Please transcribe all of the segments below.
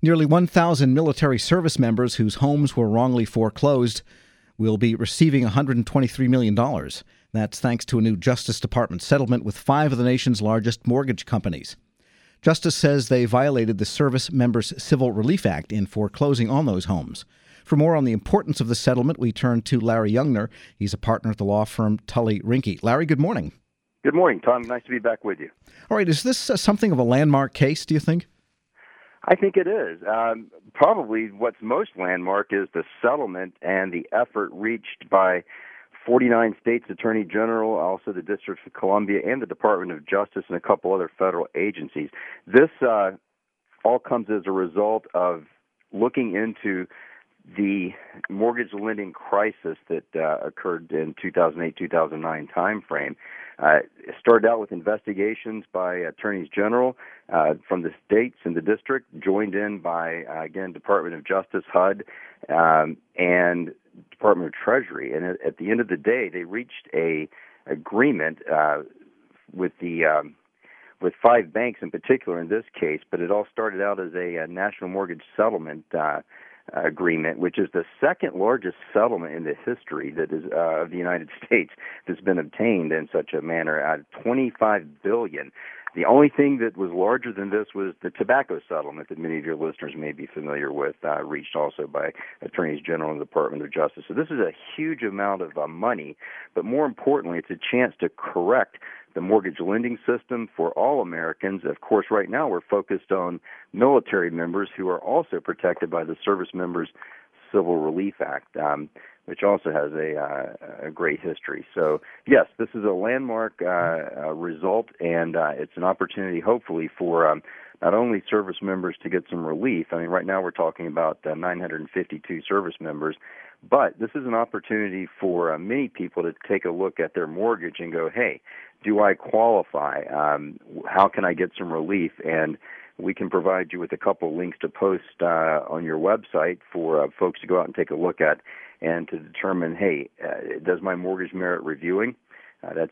Nearly 1,000 military service members whose homes were wrongly foreclosed will be receiving $123 million. That's thanks to a new Justice Department settlement with 5 of the nation's largest mortgage companies. Justice says they violated the Service Members Civil Relief Act in foreclosing on those homes. For more on the importance of the settlement, we turn to Larry Youngner. He's a partner at the law firm Tully Rinke. Larry, good morning. Good morning, Tom. Nice to be back with you. All right, is this something of a landmark case, do you think? I think it is. Probably what's most landmark is the settlement and the effort reached by 49 states' attorney general, also the District of Columbia, and the Department of Justice, and a couple other federal agencies. This all comes as a result of looking into the mortgage lending crisis that occurred in 2008-2009 timeframe. It started out with investigations by attorneys general from the states and the district, joined in by, again, Department of Justice, HUD, and Department of Treasury. And at the end of the day, they reached a agreement with 5 banks in particular in this case, but it all started out as a national mortgage settlement agreement, which is the second largest settlement in the history that is of the United States that's been obtained in such a manner. $25 billion. The only thing that was larger than this was the tobacco settlement that many of your listeners may be familiar with, reached also by attorneys general in the Department of Justice. So this is a huge amount of money, but more importantly, it's a chance to correct the mortgage lending system for all Americans. Of course, right now we're focused on military members who are also protected by the Service Members Civil Relief Act, which also has a great history. So, yes, this is a landmark result, and it's an opportunity, hopefully, for not only service members to get some relief. I mean, right now we're talking about 952 service members, but this is an opportunity for many people to take a look at their mortgage and go, hey, do I qualify? How can I get some relief? And we can provide you with a couple of links to post on your website for folks to go out and take a look at and to determine, hey, does my mortgage merit reviewing? That's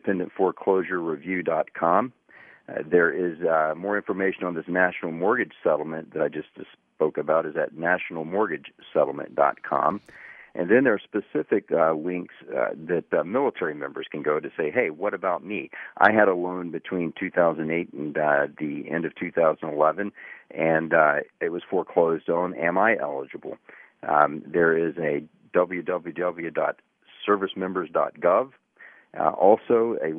independentforeclosurereview.com. There is more information on this national mortgage settlement that I just spoke about is at nationalmortgagesettlement.com. And then there are specific links that military members can go to say, hey, what about me? I had a loan between 2008 and the end of 2011, and it was foreclosed on. Am I eligible? There is a www.servicemembers.gov. Also, a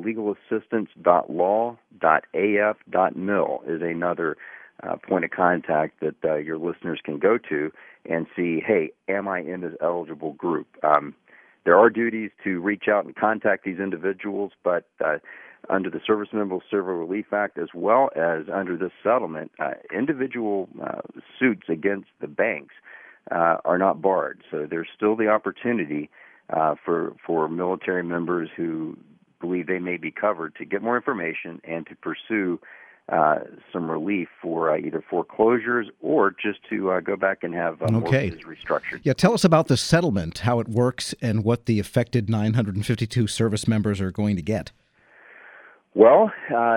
legalassistance.law.af.mil is another point of contact that your listeners can go to and see, hey, am I in this eligible group? There are duties to reach out and contact these individuals, but under the Service Members Civil Relief Act, as well as under this settlement, individual suits against the banks are not barred. So there's still the opportunity for military members who believe they may be covered to get more information and to pursue some relief for either foreclosures or just to go back and have mortgages restructured. Yeah, tell us about the settlement, how it works, and what the affected 952 service members are going to get. Well,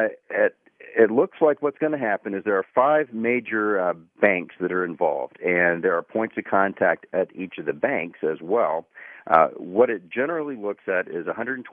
it looks like what's going to happen is there are 5 major banks that are involved, and there are points of contact at each of the banks as well. What it generally looks at is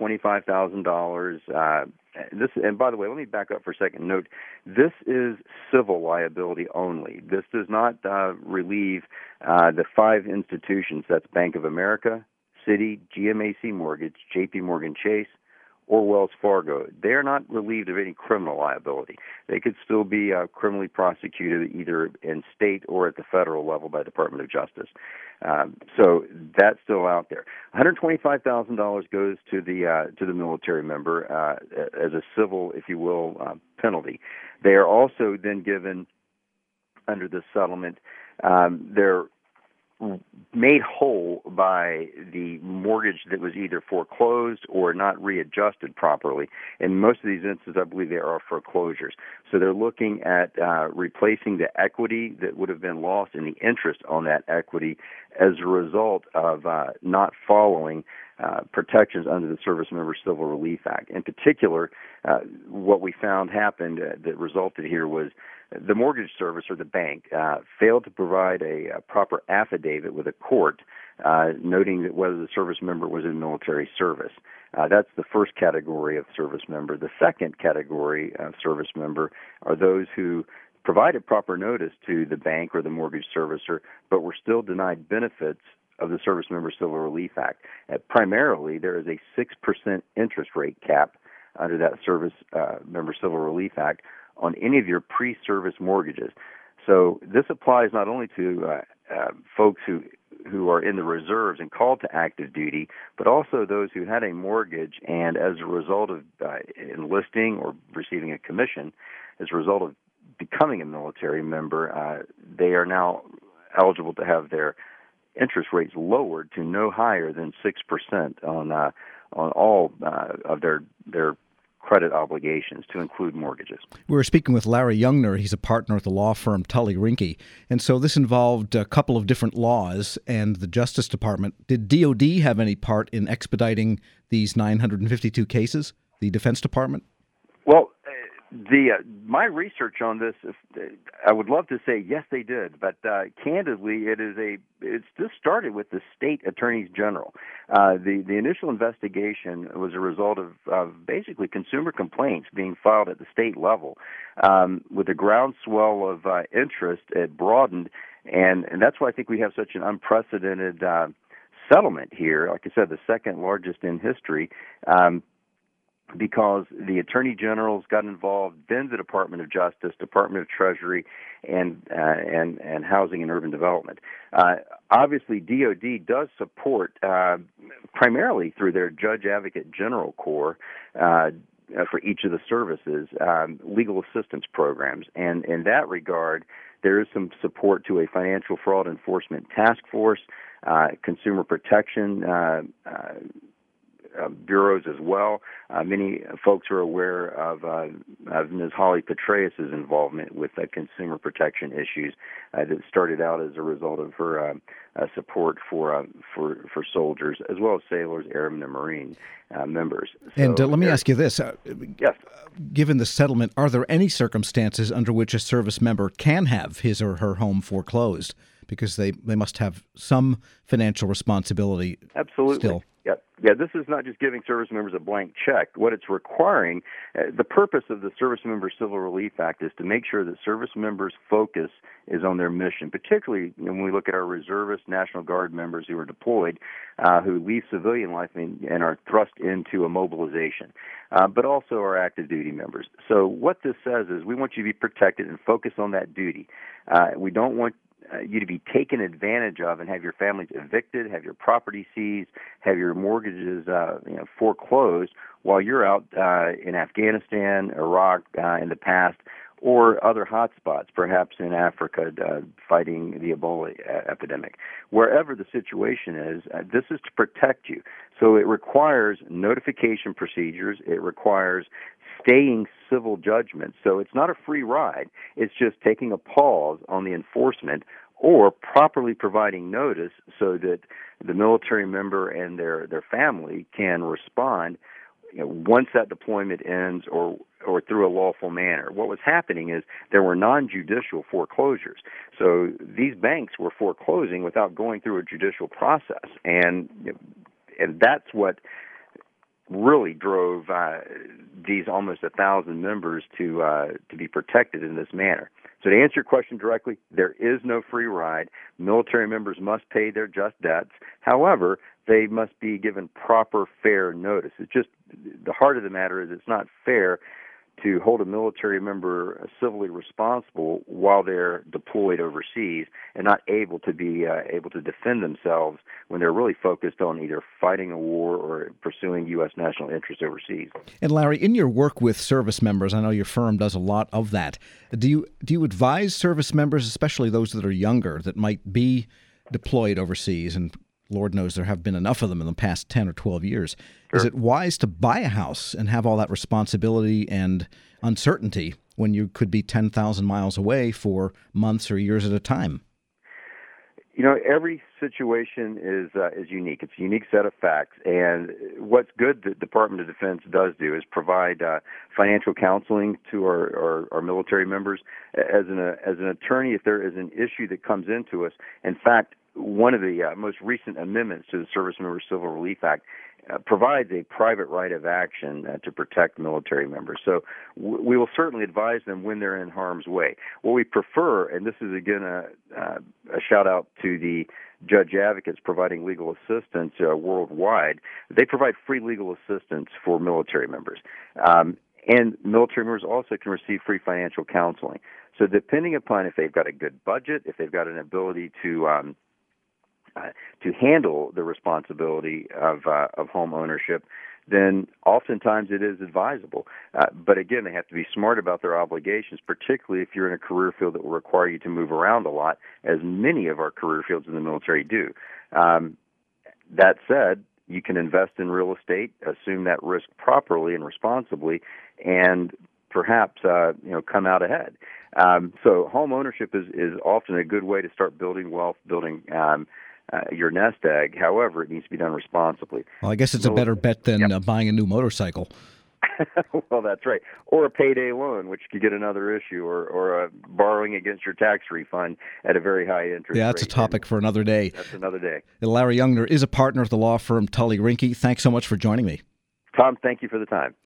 $125,000. And by the way, let me back up for a second. Note, this is civil liability only. This does not relieve the 5 institutions. That's Bank of America, Citi, GMAC Mortgage, JP Morgan Chase, or Wells Fargo. They are not relieved of any criminal liability. They could still be criminally prosecuted either in state or at the federal level by the Department of Justice. So that's still out there. $125,000 goes to the military member as a civil, if you will, penalty. They are also then given under this settlement. They're made whole by the mortgage that was either foreclosed or not readjusted properly. In most of these instances, I believe there are foreclosures. So they're looking at replacing the equity that would have been lost and the interest on that equity as a result of not following protections under the Service Members Civil Relief Act. In particular, what we found happened that resulted here was the mortgage servicer, the bank, failed to provide a proper affidavit with a court noting that whether the service member was in military service. That's the first category of service member. The second category of service member are those who provided proper notice to the bank or the mortgage servicer, but were still denied benefits of the Service Member Civil Relief Act. Primarily, there is a 6% interest rate cap under that Service Member Civil Relief Act on any of your pre-service mortgages. So this applies not only to folks who are in the reserves and called to active duty, but also those who had a mortgage and as a result of enlisting or receiving a commission, as a result of becoming a military member, they are now eligible to have their interest rates lowered to no higher than 6% on all of their credit obligations, to include mortgages. We were speaking with Larry Youngner. He's a partner at the law firm Tully Rinke. And so this involved a couple of different laws and the Justice Department. Did DOD have any part in expediting these 952 cases, the Defense Department? Well, my research on this, I would love to say yes, they did, but candidly, it's just started with the state attorneys general. The initial investigation was a result of basically consumer complaints being filed at the state level. With a groundswell of interest, it broadened, and that's why I think we have such an unprecedented settlement here. Like I said, the second largest in history. Because the attorney generals got involved, then the Department of Justice, Department of Treasury, and Housing and Urban Development. Obviously, DOD does support, primarily through their Judge Advocate General Corps, for each of the services, legal assistance programs. And in that regard, there is some support to a financial fraud enforcement task force, consumer protection bureaus as well. Many folks are aware of Ms. Holly Petraeus' involvement with consumer protection issues that started out as a result of her support for soldiers, as well as sailors, airmen, and Marine members. And let me ask you this. Yes. Given the settlement, are there any circumstances under which a service member can have his or her home foreclosed? Because they must have some financial responsibility. Absolutely. Still. Yeah, this is not just giving service members a blank check. What it's requiring, the purpose of the Service Member Civil Relief Act is to make sure that service members' focus is on their mission, particularly when we look at our reservist National Guard members who are deployed, who leave civilian life and are thrust into a mobilization, but also our active duty members. So what this says is we want you to be protected and focus on that duty. We don't want you to be taken advantage of and have your families evicted, have your property seized, have your mortgages foreclosed while you're out in Afghanistan, Iraq in the past, or other hotspots, perhaps in Africa, fighting the Ebola epidemic. Wherever the situation is, this is to protect you. So it requires notification procedures. It requires staying civil judgment. So it's not a free ride. It's just taking a pause on the enforcement or properly providing notice so that the military member and their family can respond once that deployment ends or through a lawful manner. What was happening is there were non-judicial foreclosures. So these banks were foreclosing without going through a judicial process. And that's what really drove these almost 1,000 members to be protected in this manner. So to answer your question directly, there is no free ride. Military members must pay their just debts. However, they must be given proper, fair notice. It's just the heart of the matter is it's not fair to hold a military member civilly responsible while they're deployed overseas and not able to be able to defend themselves when they're really focused on either fighting a war or pursuing U.S. national interests overseas. And Larry, in your work with service members, I know your firm does a lot of that. Do you advise service members, especially those that are younger, that might be deployed overseas, and Lord knows there have been enough of them in the past 10 or 12 years. Sure. Is it wise to buy a house and have all that responsibility and uncertainty when you could be 10,000 miles away for months or years at a time? Every situation is unique. It's a unique set of facts, and what's good the Department of Defense does do is provide financial counseling to our military members. As an attorney, if there is an issue that comes into us, in fact, one of the most recent amendments to the Service Members Civil Relief Act provides a private right of action to protect military members. So we will certainly advise them when they're in harm's way. What we prefer, and this is again a shout out to the judge advocates providing legal assistance worldwide, they provide free legal assistance for military members. And military members also can receive free financial counseling. So depending upon if they've got a good budget, if they've got an ability to handle the responsibility of home ownership, then oftentimes it is advisable. But again, they have to be smart about their obligations, particularly if you're in a career field that will require you to move around a lot, as many of our career fields in the military do. That said, you can invest in real estate, assume that risk properly and responsibly, and perhaps come out ahead. So home ownership is often a good way to start building wealth, building your nest egg. However, it needs to be done responsibly. Well, I guess it's a better bet than buying a new motorcycle. Well, that's right. Or a payday loan, which could get another issue, or borrowing against your tax refund at a very high interest rate. Yeah, that's a topic for another day. That's another day. Larry Youngner is a partner of the law firm Tully Rinke. Thanks so much for joining me. Tom, thank you for the time.